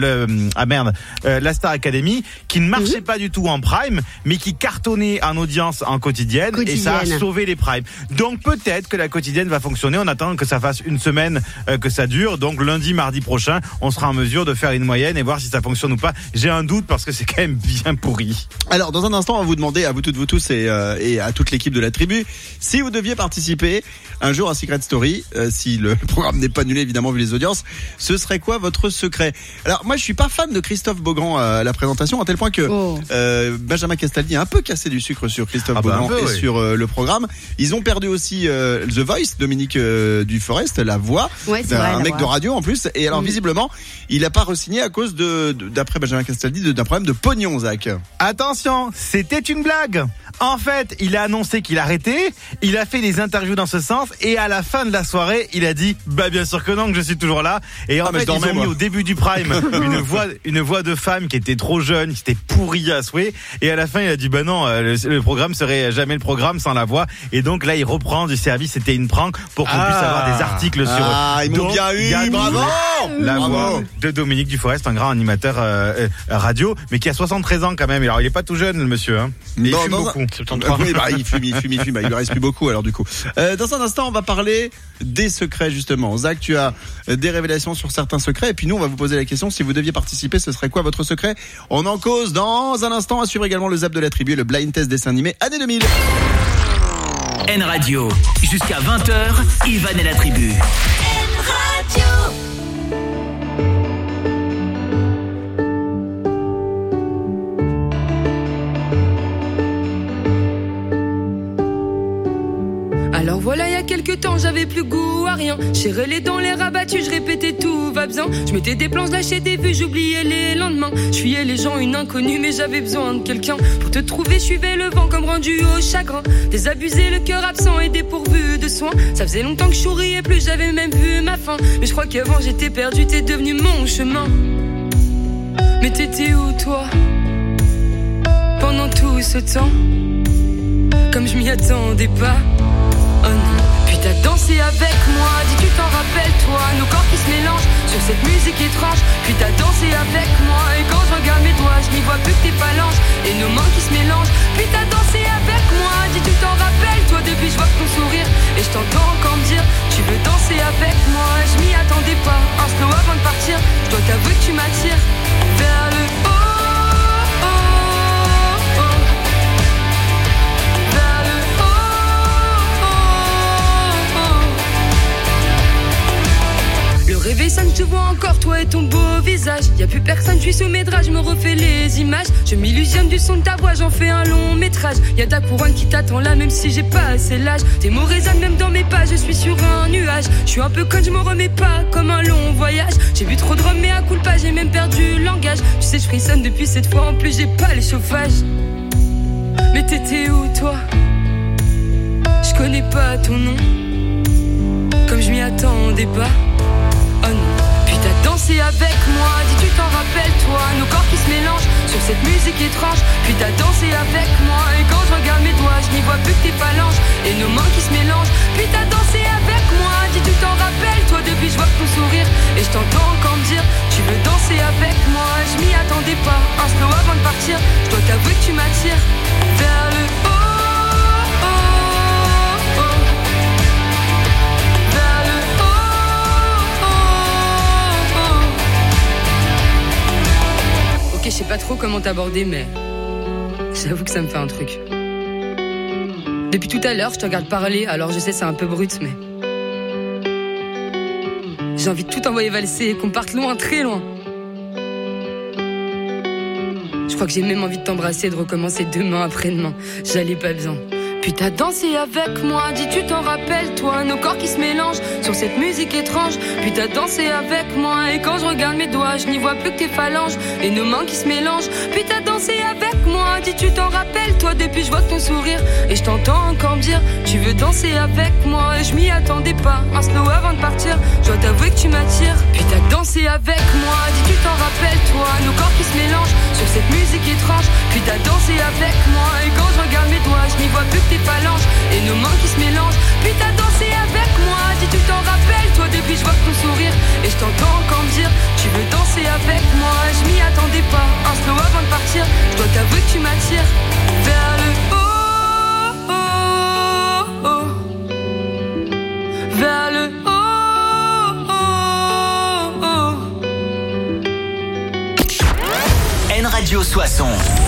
la Star Academy, qui ne marchait pas du tout en prime, mais qui cartonnait en audience en quotidienne. Et ça a sauvé les primes. Donc, peut-être que la quotidienne va fonctionner. On attend que ça fasse une semaine que ça dure. Donc, lundi, mardi prochain, on sera en mesure de faire une moyenne et voir si ça fonctionne ou pas. J'ai un doute parce que c'est quand même bien pourri.
Alors, dans un instant, on va vous demander, à vous toutes, vous tous et à toute l'équipe de la tribu, si vous deviez participer un jour à Secret Story, si le programme n'est pas annulé, évidemment, vu les audiences, ce serait quoi votre secret? Alors, moi, je suis pas fan de Christophe Beaugrand à la présentation, à tel point que Benjamin Castaldi a un peu cassé du sucre sur Christophe Beaugrand sur le programme. Ils ont perdu aussi The Voice, Dominique Duforest, la voix, un mec de radio en plus. Et alors, visiblement, il a pas re-signé à cause d'après Benjamin Castaldi, d'un problème de pognon, Zach.
Attention, c'était une blague. En fait, il a annoncé qu'il arrêtait, il a fait des interviews dans ce sens, et à la fin de la soirée, il a dit, bien sûr que non, que je suis toujours là. Et en fait, ils ont mis au début du prime une voix de femme qui était trop jeune, qui était pourrie à souhait, et à la fin, il a dit, non, le programme serait jamais le programme sans la voix, et donc là, il reprend du service, c'était une prank pour qu'on puisse avoir des articles sur
ils m'ont bien eu, bravo!
La voix de Dominique Duforest, un grand animateur radio, mais qui a 73 ans quand même. Alors, il est pas tout jeune, le monsieur, hein. Il fume beaucoup.
Oui, il fume, il lui reste plus beaucoup alors du coup. Dans un instant, on va parler des secrets justement. Zach, tu as des révélations sur certains secrets et puis nous, on va vous poser la question, si vous deviez participer, ce serait quoi votre secret? On en cause dans un instant. À suivre également le Zap de la tribu et le blind test dessin animé année 2000.
N Radio, jusqu'à 20h, Ivan et la tribu. N Radio.
Alors voilà, il y a quelques temps, j'avais plus goût à rien. J'ai relé dans les rabattus, je répétais tout va bien. Je mettais des plans, lâchais des vues, j'oubliais les lendemains. Je fuyais les gens, une inconnue, mais j'avais besoin de quelqu'un. Pour te trouver, je suivais le vent comme rendu au chagrin. Désabusé, le cœur absent et dépourvu de soins. Ça faisait longtemps que je souriais plus, j'avais même vu ma fin. Mais je crois qu'avant j'étais perdu, t'es devenu mon chemin. Mais t'étais où toi? Pendant tout ce temps, comme je m'y attendais pas. Oh non, puis t'as dansé avec moi, dis tu t'en rappelles toi, nos corps qui se mélangent sur cette musique étrange. Puis t'as dansé avec moi, et quand je regarde mes doigts, je n'y vois plus que tes phalanges et nos mains qui se mélangent. Puis t'as dansé avec moi, dis tu t'en rappelles toi, depuis je vois ton sourire et je t'entends encore me dire, tu veux danser avec moi. Je m'y attendais pas, un slow avant de partir, je dois t'avouer que tu m'attires vers le haut. Réveil sonne, je te vois encore, toi et ton beau visage. Y'a plus personne, je suis sous mes draps, je me refais les images. Je m'illusionne du son de ta voix, j'en fais un long métrage. Y'a ta couronne qui t'attend là, même si j'ai pas assez l'âge. Tes mots résonnent même dans mes pas, je suis sur un nuage. Je suis un peu conne, je me remets pas, comme un long voyage. J'ai bu trop de rhum, mais à coup de pas, j'ai même perdu le langage. Tu sais, je frissonne depuis cette fois, en plus j'ai pas les chauffages. Mais t'étais où toi? Je connais pas ton nom, comme je m'y attendais pas. Oh non, puis t'as dansé avec moi, dis tu t'en rappelles toi, nos corps qui se mélangent sur cette musique étrange. Puis t'as dansé avec moi, et quand je regarde mes doigts, je n'y vois plus que tes phalanges et nos mains qui se mélangent. Puis t'as dansé avec moi, dis tu t'en rappelles toi, depuis je vois ton sourire et je t'entends encore me dire, tu veux danser avec moi. Je m'y attendais pas, un slow avant de partir, je dois t'avouer que tu m'attires vers le haut. Je sais pas trop comment t'aborder, mais j'avoue que ça me fait un truc. Depuis tout à l'heure, je te regarde parler, alors je sais c'est un peu brut, mais j'ai envie de tout envoyer valser et qu'on parte loin, très loin. Je crois que j'ai même envie de t'embrasser et de recommencer demain après-demain. J'allais pas bien. Puis t'as dansé avec moi, dis tu t'en rappelles toi, nos corps qui se mélangent sur cette musique étrange. Puis t'as dansé avec moi et quand je regarde mes doigts, je n'y vois plus que tes phalanges et nos mains qui se mélangent. Puis t'as dansé avec moi, dis tu t'en rappelles toi, depuis je vois ton sourire et je t'entends encore me dire tu veux danser avec moi et je m'y attendais pas. Un slow avant de partir, je dois t'avouer que tu m'attires. Puis t'as dansé avec moi, dis tu t'en rappelles toi, nos corps qui se mélangent sur cette musique étrange. Puis t'as dansé avec moi et quand je regarde mes doigts, je n'y vois plus que tes phalanges et nos mains qui se mélangent. Puis t'as dansé avec moi, dis tu t'en rappelles toi, depuis je vois ton sourire et je t'entends encore me dire tu veux danser avec moi. Je m'y attendais pas, un slow avant de partir, je dois t'avouer que tu m'attires vers le haut, oh, oh. Vers le haut, oh, oh.
N Radio Soissons,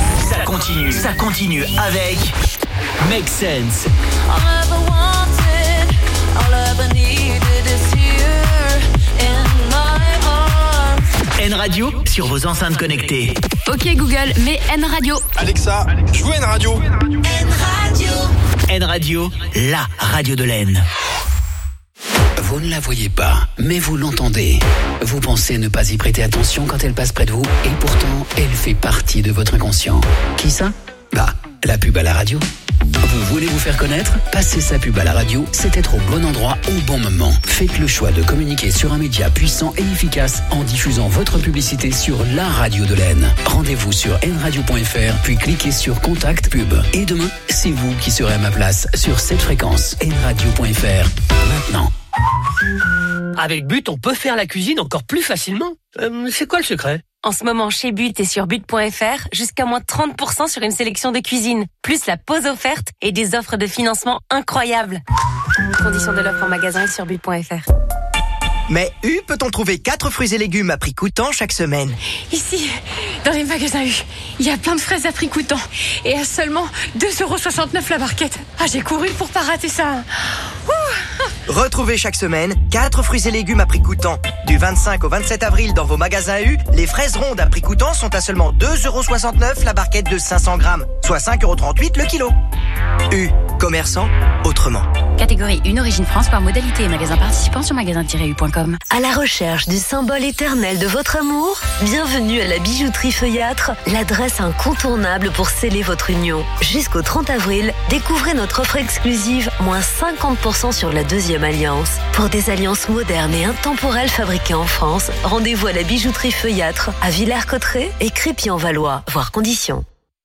ça continue avec Make Sense.
All ever wanted, all ever needed is here in my arms.
N Radio sur vos enceintes connectées.
Ok Google, mets N Radio.
Alexa, joue N Radio.
N Radio.
N Radio, la radio de l'Aisne.
Vous ne la voyez pas, mais vous l'entendez. Vous pensez ne pas y prêter attention quand elle passe près de vous, et pourtant, elle fait partie de votre inconscient. Qui ça? Bah, la pub à la radio. Vous voulez vous faire connaître? Passez sa pub à la radio, c'est être au bon endroit au bon moment. Faites le choix de communiquer sur un média puissant et efficace en diffusant votre publicité sur la radio de l'Aisne. Rendez-vous sur nradio.fr, puis cliquez sur Contact Pub. Et demain, c'est vous qui serez à ma place sur cette fréquence. nradio.fr. Maintenant.
Avec But, on peut faire la cuisine encore plus facilement. C'est quoi le secret?
En ce moment, chez But et sur but.fr, jusqu'à moins 30% sur une sélection de cuisine, plus la pause offerte et des offres de financement incroyables. Conditions de l'offre en magasin et sur but.fr.
Mais U peut-on trouver 4 fruits et légumes à prix coûtant chaque semaine?
Ici, dans les magasins U, il y a plein de fraises à prix coûtant et à seulement 2,69€ la barquette. Ah, j'ai couru pour pas rater ça.
Retrouvez chaque semaine 4 fruits et légumes à prix coûtant. Du 25 au 27 avril dans vos magasins U, les fraises rondes à prix coûtant sont à seulement 2,69€ la barquette de 500 grammes, soit 5,38€ le kilo. U, commerçant autrement.
Catégorie 1 Origine France par modalité et magasin participant sur magasin-u.com.
À la recherche du symbole éternel de votre amour? Bienvenue à la bijouterie Feuillâtre, l'adresse incontournable pour sceller votre union. Jusqu'au 30 avril, découvrez notre offre exclusive, moins 50% sur la deuxième alliance. Pour des alliances modernes et intemporelles fabriquées en France, rendez-vous à la bijouterie Feuillâtre, à Villers-Cotterêts et Crépy-en-Valois, voire conditions.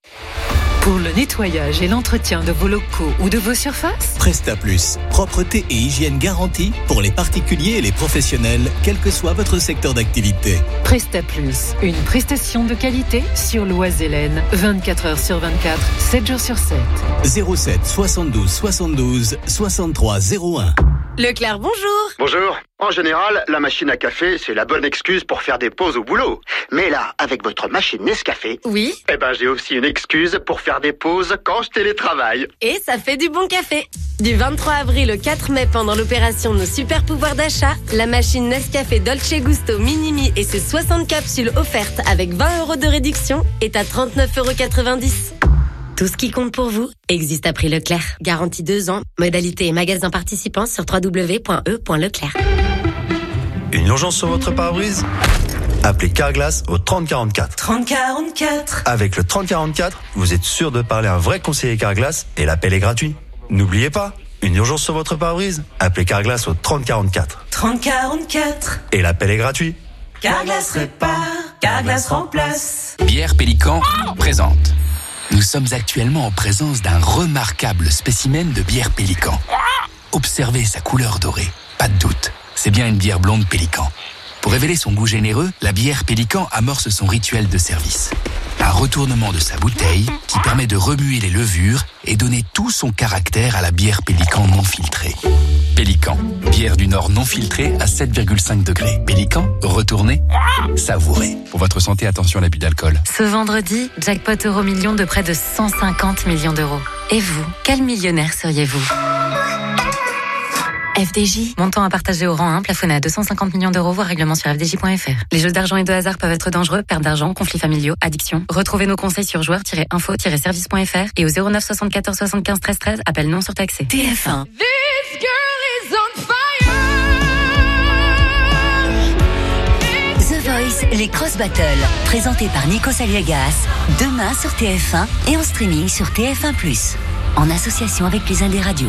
Pour le nettoyage et l'entretien de vos locaux ou de vos surfaces,
Presta Plus, propreté et hygiène garantie pour les particuliers et les professionnels, quel que soit votre secteur d'activité.
Presta Plus, une prestation de qualité sur l'Oise-et-Laisne, 24 heures sur 24, 7 jours sur 7.
07 72 72 63 01.
Leclerc, bonjour.
Bonjour. En général, la machine à café, c'est la bonne excuse pour faire des pauses au boulot. Mais là, avec votre machine Nescafé,
oui,
j'ai aussi une excuse pour faire des pauses quand je télétravaille.
Et ça fait du bon café. Du 23 avril au 4 mai, pendant l'opération Nos Super Pouvoirs d'achat, la machine Nescafé Dolce Gusto Minimi et ses 60 capsules offertes avec 20€ de réduction est à 39,90€. Tout ce qui compte pour vous existe à prix Leclerc. Garantie 2 ans. Modalité et magasin participants sur www.e.leclerc.
Une urgence sur votre pare-brise? Appelez Carglass au 3044.
3044.
Avec le 3044, vous êtes sûr de parler à un vrai conseiller Carglass et l'appel est gratuit. N'oubliez pas, une urgence sur votre pare-brise? Appelez Carglass au 3044.
3044.
Et l'appel est gratuit.
Carglass répare, Carglass remplace.
Bière Pélican présente. Nous sommes actuellement en présence d'un remarquable spécimen de bière Pélican. Observez sa couleur dorée. Pas de doute, c'est bien une bière blonde Pélican. Pour révéler son goût généreux, la bière Pélican amorce son rituel de service. Un retournement de sa bouteille qui permet de remuer les levures et donner tout son caractère à la bière Pélican non filtrée. Pélican, bière du Nord non filtrée à 7,5 degrés. Pélican, retournez, savourez. Pour votre santé, attention à l'abus d'alcool.
Ce vendredi, jackpot euro-million de près de 150 millions d'euros. Et vous, quel millionnaire seriez-vous?
FDJ, montant à partager au rang 1, plafonné à 250 millions d'euros, voire règlement sur fdj.fr. Les jeux d'argent et de hasard peuvent être dangereux, perte d'argent, conflits familiaux, addiction. Retrouvez nos conseils sur joueurs-info-service.fr et au 09 74 75 13 13, appel non surtaxé. TF1.
This girl is on fire.
The Voice, les Cross Battles, présentés par Nico Saliagas, demain sur TF1 et en streaming sur TF1+, en association avec les Indés Radio.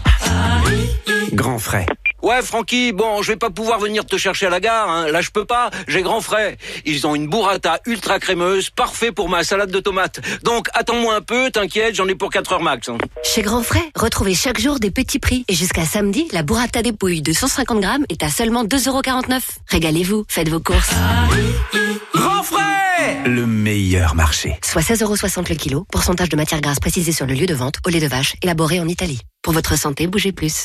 Grand frais. Ouais, Francky, bon, je vais pas pouvoir venir te chercher à la gare, hein. Là, je peux pas, j'ai Grand Frais. Ils ont une burrata ultra crémeuse, parfait pour ma salade de tomates. Donc, attends-moi un peu, t'inquiète, j'en ai pour 4 heures max. Hein.
Chez Grand Frais, retrouvez chaque jour des petits prix. Et jusqu'à samedi, la burrata des pouilles de 150 grammes est à seulement 2,49 €. Régalez-vous, faites vos courses.
Grand Frais, le meilleur marché.
Soit 16,60 € le kilo, pourcentage de matière grasse précisé sur le lieu de vente, au lait de vache, élaboré en Italie. Pour votre santé, bougez plus.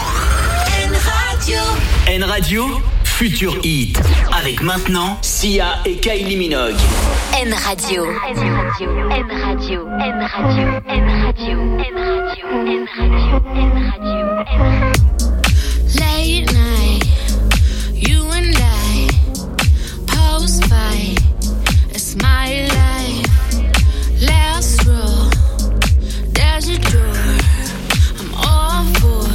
N-Radio, Futur Hit. Avec maintenant, Sia et Kylie Minogue.
N-Radio.
N-Radio. N-Radio. N-Radio. N-Radio.
Late night, you and I, post-fight, it's my life. Last row, there's a door, I'm all for.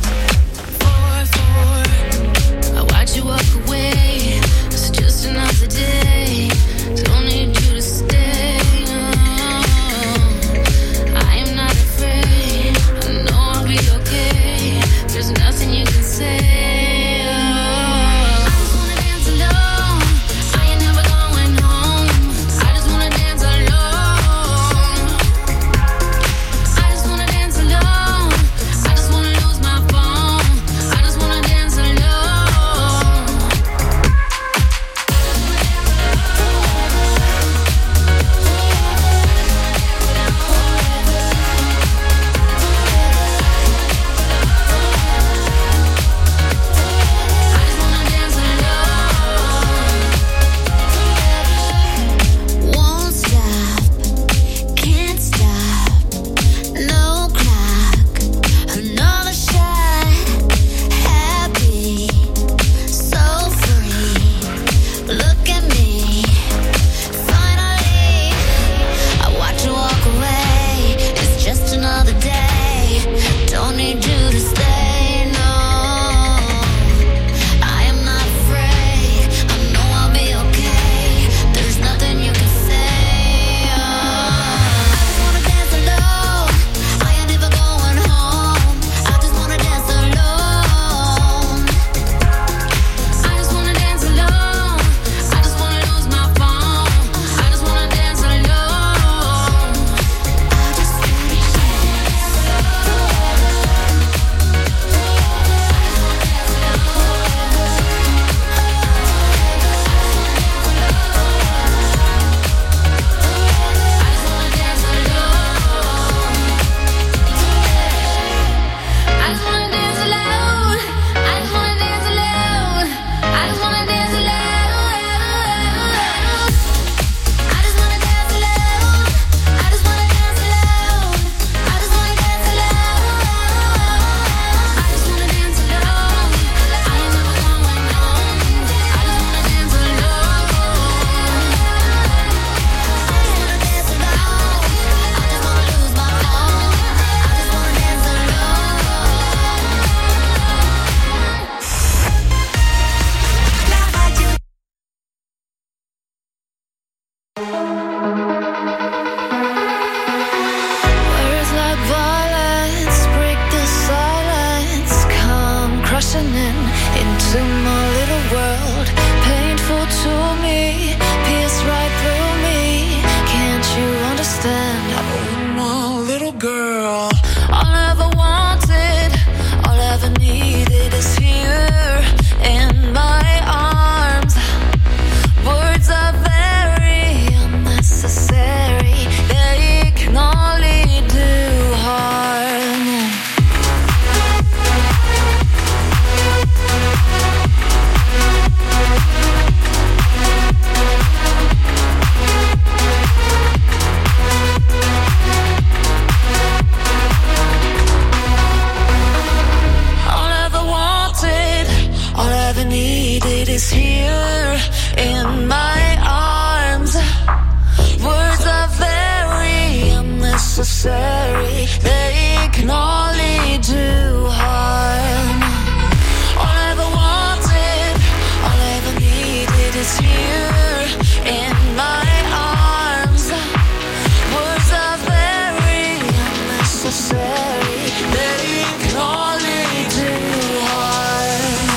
I watch you walk away, it's just another day, don't need you to stay. I am not afraid, I know I'll be okay, there's nothing you can say.
necessary. They can only do harm. All I ever wanted, all I ever needed is here in my arms. Words are very unnecessary. They can only do harm.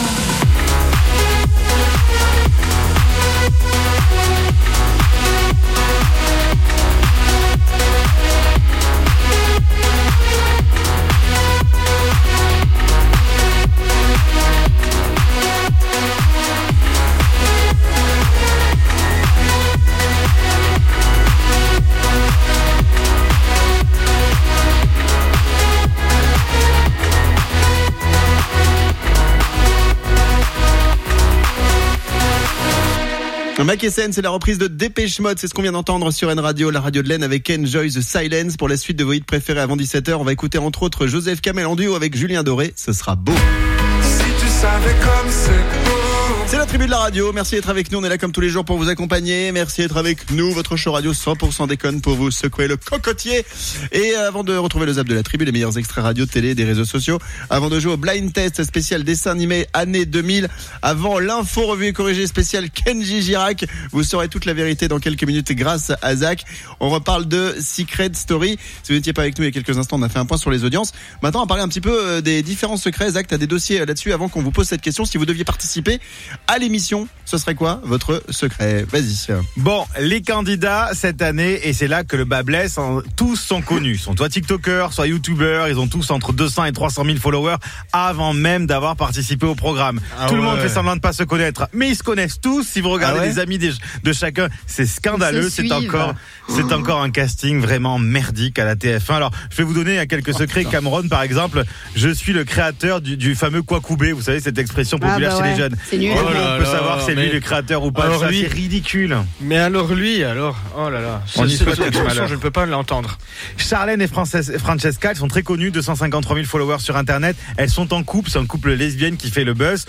Mac et Sen, c'est la reprise de Dépêche Mode, c'est ce qu'on vient d'entendre sur N Radio, la radio de l'Aisne avec Enjoy the Silence. Pour la suite de vos hits préférés avant 17h, on va écouter entre autres Joseph Kamel en duo avec Julien Doré, ce sera beau.
Si tu savais comme c'est beau.
C'est la tribu de la radio, merci d'être avec nous, on est là comme tous les jours pour vous accompagner, merci d'être avec nous, votre show radio 100% déconne pour vous secouer le cocotier. Et avant de retrouver le zap de la tribu, les meilleurs extraits radio, télé, des réseaux sociaux, avant de jouer au blind test spécial dessin animé année 2000, avant l'info revue et corrigée spéciale Kenji Girac, vous saurez toute la vérité dans quelques minutes grâce à Zach. On reparle de Secret Story, si vous n'étiez pas avec nous il y a quelques instants, on a fait un point sur les audiences. Maintenant on va parler un petit peu des différents secrets. Zach, t'as des dossiers là-dessus avant qu'on vous pose cette question, si vous deviez participer à l'émission, ce serait quoi votre secret? Vas-y.
Bon, les candidats cette année, et c'est là que le bas blesse, tous sont connus. Ils sont soit TikTokers, soit YouTubers, ils ont tous entre 200 et 300 000 followers avant même d'avoir participé au programme. Tout le monde fait semblant de pas se connaître, mais ils se connaissent tous. Si vous regardez les amis de chacun, c'est scandaleux. C'est encore un casting vraiment merdique à la TF1. Alors, je vais vous donner quelques secrets. Cameron, par exemple, je suis le créateur du fameux Kwakubé. Vous savez, cette expression populaire chez les jeunes.
C'est nul.
On peut savoir c'est lui le créateur ou pas.
Alors
Ça,
lui,
c'est ridicule.
Mais alors lui, oh là là,
On y
cette
souhaite
expression,
malheur.
je ne peux pas l'entendre.
Charlène et Francesca, elles sont très connues, 250 000 followers sur Internet. Elles sont en couple, c'est un couple lesbienne qui fait le buzz,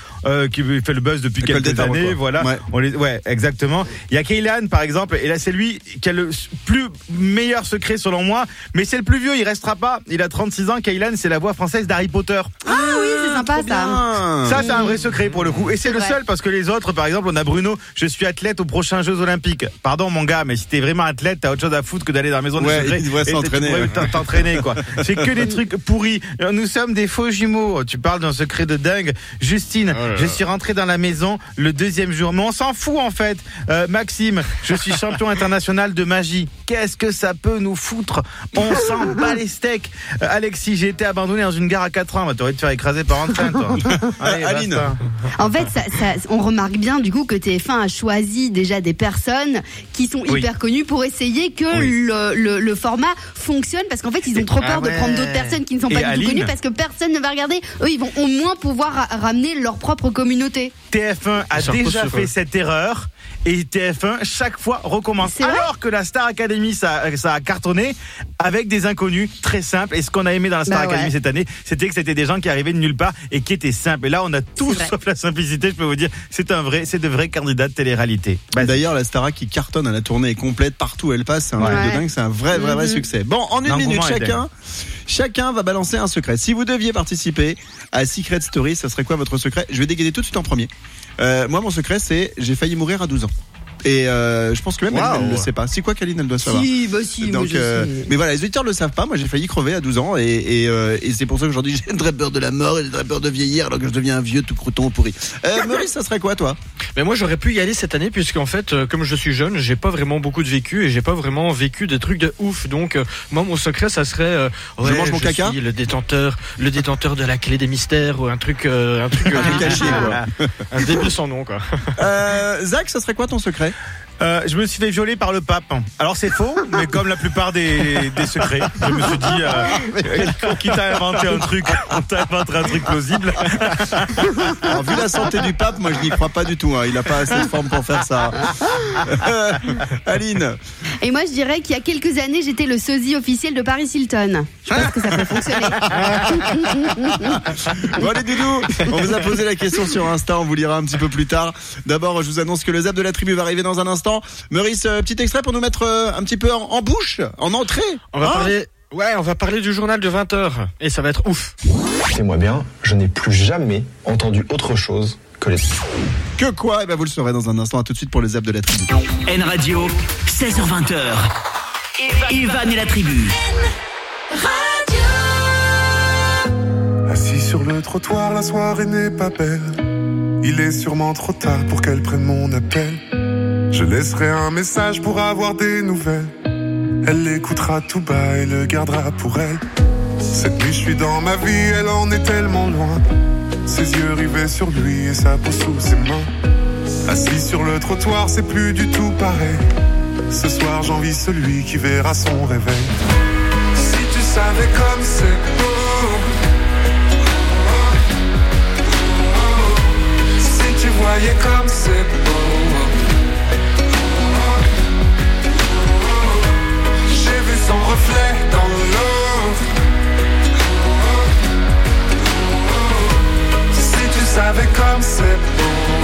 depuis quelques années.
Quoi.
Voilà, ouais, exactement. Il y a Kaylan, par exemple, et là c'est lui qui a le plus meilleur secret selon moi, mais c'est le plus vieux, il restera pas. Il a 36 ans. Kaylan, c'est la voix française d'Harry Potter.
Ah oui, c'est sympa ça.
Ça, c'est un vrai secret pour le coup. Et c'est le seul parce que les autres, par exemple, on a Bruno, je suis athlète aux prochains Jeux Olympiques. Pardon, mon gars, mais si t'es vraiment athlète, t'as autre chose à foutre que d'aller dans la maison des secrets.
Il doit s'entraîner.
T'entraîner, quoi. C'est que des trucs pourris. Nous sommes des faux jumeaux. Tu parles d'un secret de dingue. Justine, je suis rentré dans la maison le deuxième jour. Mais on s'en fout, en fait. Maxime, je suis champion international de magie. Qu'est-ce que ça peut nous foutre? On s'en bat les steaks. Alexis, j'ai été abandonné dans une gare à 4 ans. Bah, t'aurais dû te faire écraser par un train, toi. Allez,
Aline.
En fait, on remarque bien du coup que TF1 a choisi déjà des personnes qui sont hyper connues pour essayer que le format fonctionne, parce qu'en fait ils ont trop peur de prendre d'autres personnes qui ne sont pas du tout connues, parce que personne ne va regarder. Eux, ils vont au moins pouvoir ramener leur propre communauté.
TF1 a déjà fait cette erreur. Et TF1 chaque fois recommence. Alors que la Star Academy ça a cartonné avec des inconnus très simples. Et ce qu'on a aimé dans la Star Academy cette année, c'était que c'était des gens qui arrivaient de nulle part et qui étaient simples. Et là on a tout sauf la simplicité. Je peux vous dire, c'est de vrais candidats de télé-réalité.
D'ailleurs la Starac qui cartonne à la tournée est complète partout où elle passe, c'est un truc de dingue, c'est un vrai succès. Bon, en une minute chacun va balancer un secret. Si vous deviez participer à Secret Story, ça serait quoi votre secret? Je vais dégainer tout de suite en premier. Moi mon secret c'est j'ai failli mourir à 12 ans. Et je pense que même elle ne le sait pas. C'est quoi Kaline, elle doit savoir.
Si,
donc, mais voilà, les auditeurs ne le savent pas. Moi j'ai failli crever à 12 ans et c'est pour ça qu'aujourd'hui j'ai très peur de la mort et j'ai très peur de vieillir alors que je deviens un vieux tout crouton pourri. Maurice, ça serait quoi toi?
Mais moi j'aurais pu y aller cette année, puisqu'en fait comme je suis jeune, j'ai pas vraiment beaucoup de vécu et j'ai pas vraiment vécu des trucs de ouf. Donc moi mon secret ça serait
je mange mon caca,
suis le détenteur de la clé des mystères, ou un truc
caché quoi.
Un début sans nom quoi.
Zach, ça serait quoi ton secret?
Je me suis fait violer par le pape. Alors c'est faux, mais comme la plupart des secrets, je me suis dit quitte à inventer un truc, on t'inventera un truc plausible.
Alors, vu la santé du pape, moi je n'y crois pas du tout. Il a pas assez de forme pour faire ça. Aline.
Et moi je dirais qu'il y a quelques années j'étais le sosie officiel de Paris Hilton. Je pense que ça peut fonctionner.
Bon les doudous, on vous a posé la question sur Insta, on vous lira un petit peu plus tard. D'abord je vous annonce que le zap de la tribu va arriver dans un instant. Maurice, petit extrait pour nous mettre un petit peu en bouche, en entrée.
On va parler Ouais, on va parler du journal de 20h. Et ça va être ouf.
Écoutez-moi bien, je n'ai plus jamais entendu autre chose que les...
Que quoi? Eh ben vous le saurez dans un instant. À tout de suite pour les apps de la tribu.
N Radio, 16h20. Evan et la tribu.
Assis sur le trottoir, la soirée n'est pas belle. Il est sûrement trop tard pour qu'elle prenne mon appel. Je laisserai un message pour avoir des nouvelles. Elle l'écoutera tout bas et le gardera pour elle. Cette nuit je suis dans ma vie, elle en est tellement loin. Ses yeux rivés sur lui et sa peau sous ses mains. Assis sur le trottoir, c'est plus du tout pareil. Ce soir j'envie celui qui verra son réveil. Si tu savais comme c'est beau, si tu voyais comme c'est beau. J'ai vu son reflet dans l'eau. Si tu savais comme c'est beau.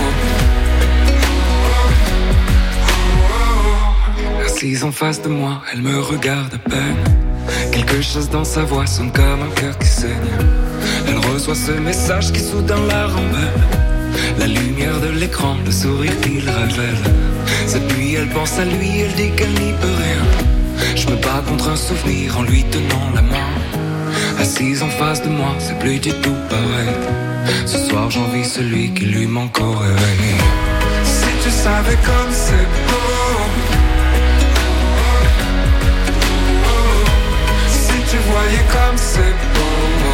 Assise en face de moi, elle me regarde à peine. Quelque chose dans sa voix sonne comme un cœur qui saigne. Elle reçoit ce message qui soudain la rend belle. La lumière de l'écran, le sourire qu'il révèle. Cette nuit elle pense à lui, elle dit qu'elle n'y peut rien. Je me bats contre un souvenir en lui tenant la main. Assise en face de moi, c'est plus du tout pareil. Ce soir j'envie celui qui lui manque au réveil.
Si tu savais comme c'est beau. Si tu voyais comme c'est beau.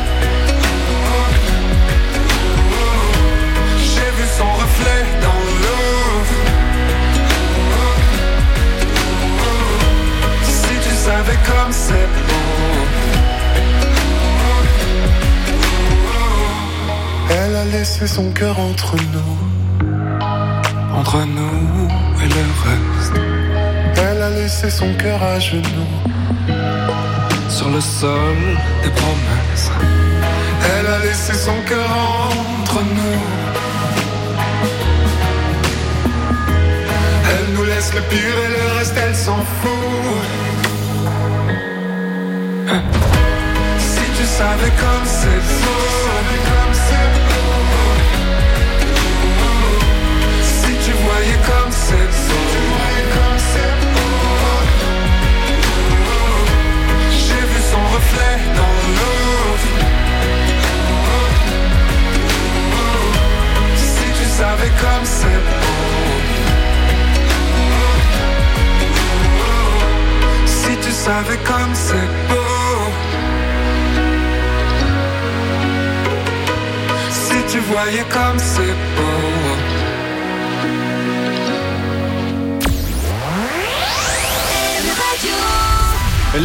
J'ai vu son reflet dans l'eau. Si tu savais comme c'est beau. Elle a laissé son cœur entre nous.
Entre nous et le reste.
Elle a laissé son cœur à genoux.
Sur le sol des promesses.
Elle a laissé son cœur entre nous. Elle nous laisse le pire et le reste elle s'en fout. Si tu savais comme c'est beau. Si tu voyais comme c'est beau. J'ai vu son reflet dans l'eau. Si tu savais comme c'est beau. Si tu savais comme c'est beau. Si tu voyais comme c'est beau.